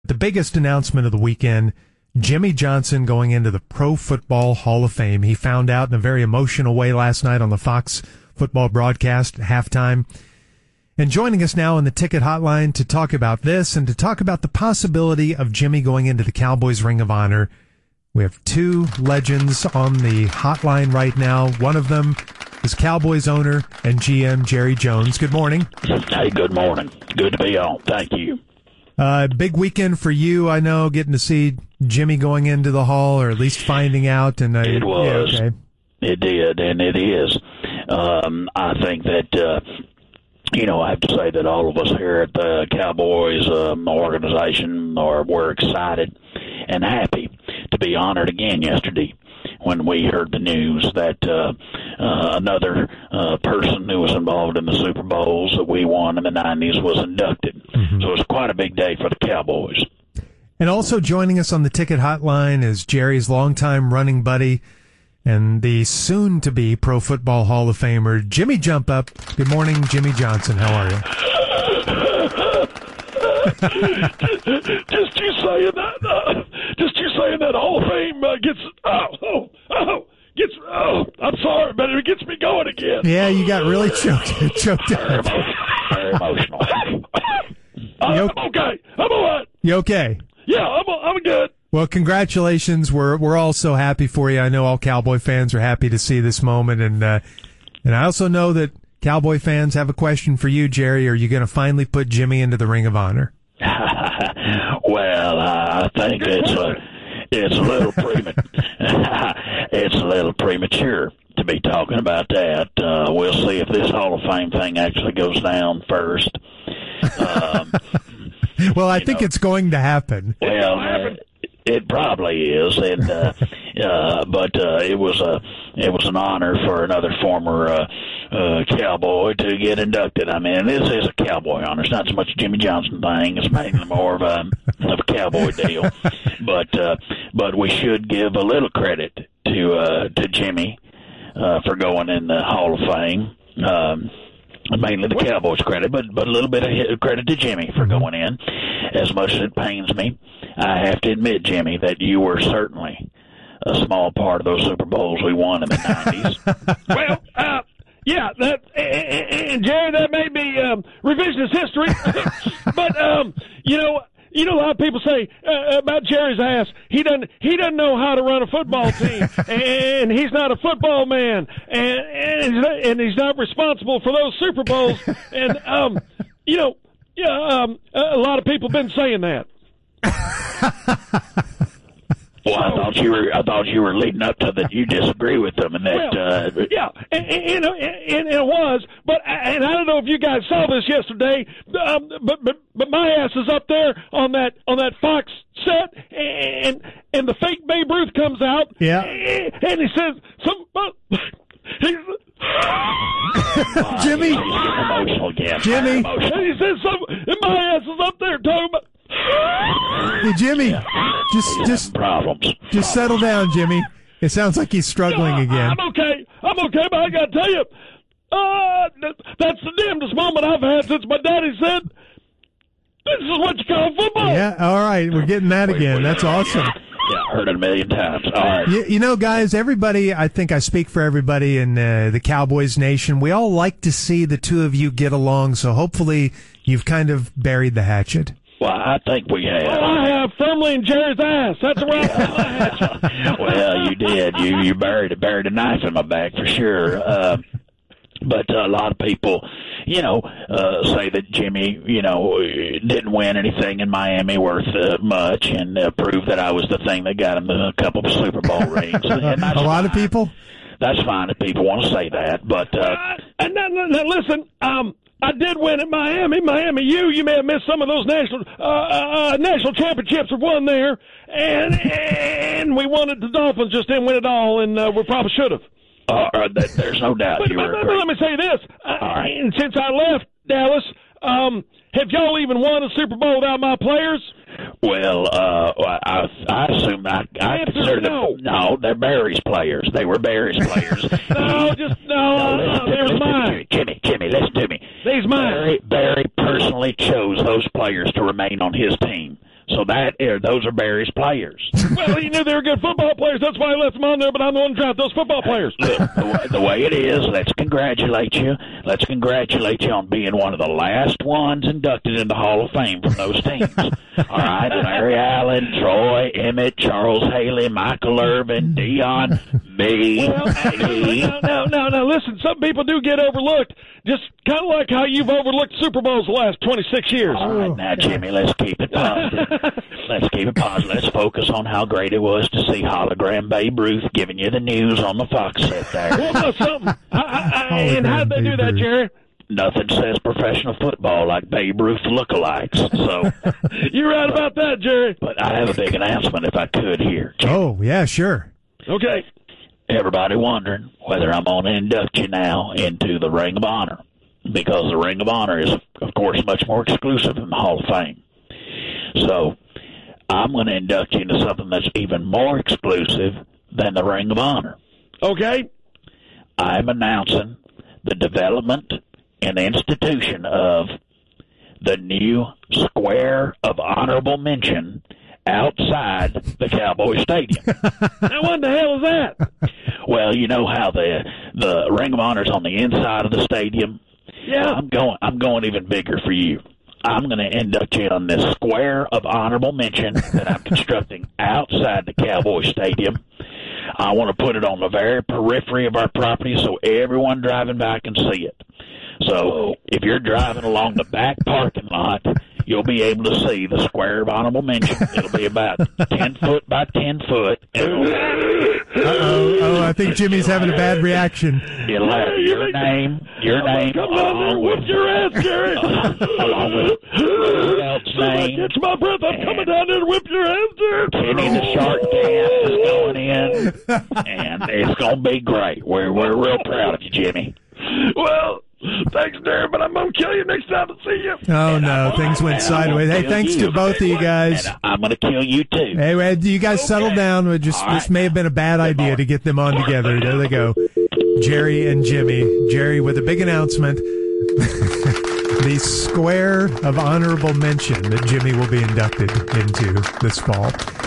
The biggest announcement of the weekend, Jimmy Johnson going into the Pro Football Hall of Fame. He found out in a very emotional way last night on the Fox football broadcast at halftime. And joining us now on the ticket hotline to talk about this and to talk about the possibility of Jimmy going into the Cowboys Ring of Honor, we have two legends on the hotline right now. One of them is Cowboys owner and GM Jerry Jones. Good morning. Hey, good morning. Good to be on. Thank you. Big weekend for you, I know, getting to see Jimmy going into the Hall, or at least finding out. And it was. Yeah, okay. It did, and it is. I think that, I have to say that all of us here at the Cowboys organization we're excited and happy to be honored again yesterday when we heard the news that another person who was involved in the Super Bowls that we won in the 90s was inducted. Mm-hmm. So it was quite a big day for the Cowboys. And also joining us on the ticket hotline is Jerry's longtime running buddy and the soon-to-be Pro Football Hall of Famer, Jimmy Jump Up. Good morning, Jimmy Johnson. How are you? Just you saying that Hall of Fame I'm sorry, but it gets me going again. Yeah, you got really choked up. Very emotional. I'm okay. I'm all right. You okay? Yeah, I'm good. Well, congratulations. We're all so happy for you. I know all Cowboy fans are happy to see this moment, and I also know that Cowboy fans have a question for you, Jerry. Are you going to finally put Jimmy into the Ring of Honor? Well, I think it's a little it's a little premature to be talking about that. We'll see if this Hall of Fame thing actually goes down first. Well, I think it's going to happen. Well, it probably is, and but it was an honor for another former Cowboy to get inducted. I mean, this is a Cowboy honor. It's not so much a Jimmy Johnson thing. It's mainly more of a Cowboy deal. But we should give a little credit to Jimmy for going in the Hall of Fame. Mainly the Cowboys credit, but a little bit of credit to Jimmy for going in. As much as it pains me, I have to admit, Jimmy, that you were certainly a small part of those Super Bowls we won in the 90s. Well, yeah, and Jerry, that may be revisionist history, but a lot of people say about Jerry's ass, he doesn't know how to run a football team, and he's not a football man, and he's not responsible for those Super Bowls, and a lot of people have been saying that. Well, I thought you were leading up to that. You disagree with them, and that. Yeah, and it was, but I don't know if you guys saw this yesterday, but my ass is up there on that Fox set, and the fake Babe Ruth comes out, yeah, and he says Jimmy, Jimmy, and he says and my ass is up there talking about. Hey, Jimmy, just problems. Just settle down, Jimmy. It sounds like he's struggling again. I'm okay, but I got to tell you, that's the damnedest moment I've had since my daddy said, "This is what you call football." Yeah, all right, we're getting that again. That's awesome. Yeah, I heard it a million times. All right. You know, guys, everybody, I think I speak for everybody in the Cowboys Nation. We all like to see the two of you get along, so hopefully you've kind of buried the hatchet. Well, I think we have. Well, I have firmly in Jerry's ass. That's right. Well, you did. You buried a knife in my back for sure. But a lot of people, say that Jimmy, didn't win anything in Miami worth much, and prove that I was the thing that got him a couple of Super Bowl rings. And a lot of people. That's fine if people want to say that, but now listen. I did win at Miami. Miami U. You may have missed some of those national championships we won there, and we won at the Dolphins. Just didn't win it all, and we probably should have. There's no doubt. But let me say this: and since I left Dallas, have y'all even won a Super Bowl without my players? Well, I assume I consider them. No, they're Barry's players. They were Barry's players. No, there's mine. Jimmy, listen to me. These mine. Barry personally chose those players to remain on his team. So those are Barry's players. Well, he knew they were good football players. That's why he left them on there, but I'm the one who dropped those football players. Look, the way it is, let's congratulate you. Let's congratulate you on being one of the last ones inducted in the Hall of Fame from those teams. All right, Larry Allen, Troy, Emmett, Charles Haley, Michael Irvin, Dion, me. Well, no, listen, some people do get overlooked, just kind of like how you've overlooked Super Bowls the last 26 years. All right, now, Jimmy, let's keep it positive. Let's focus on how great it was to see hologram Babe Ruth giving you the news on the Fox set there. Well, that's something. And how'd they do that, Jerry? Nothing says professional football like Babe Ruth lookalikes. So you're right about that, Jerry. But I have a big announcement if I could here. Oh, yeah, sure. Okay. Everybody wondering whether I'm going to induct you now into the Ring of Honor, because the Ring of Honor is, of course, much more exclusive than the Hall of Fame. So I'm going to induct you into something that's even more exclusive than the Ring of Honor. Okay. I'm announcing the development and institution of the new Square of Honorable Mention outside the Cowboy Stadium. Now, what the hell is that? Well, you know how the Ring of Honor's on the inside of the stadium? Yeah. I'm going even bigger for you. I'm going to induct you on this Square of Honorable Mention that I'm constructing outside the Cowboy Stadium. I want to put it on the very periphery of our property so everyone driving by can see it. So if you're driving along the back parking lot, you'll be able to see the Square of Honorable Mention. It'll be about 10 foot by 10 foot. Oh, I think Jimmy's having a bad reaction. It'll have your name. Come down there and whip your ass, Jerry. Along with Roosevelt's name. Catch my breath. I'm coming down there and whip your ass, Jerry. Kenny the Shark Cat is going in, and it's going to be great. We're real proud of you, Jimmy. Well, thanks, Darren, but I'm going to kill you next time I see you. Oh, no, things went sideways. Hey, thanks to both of you guys. And I'm going to kill you, too. Hey, you guys settle down. This may have been a bad idea to get them on together. There they go. Jerry and Jimmy. Jerry with a big announcement. The Square of Honorable Mention that Jimmy will be inducted into this fall.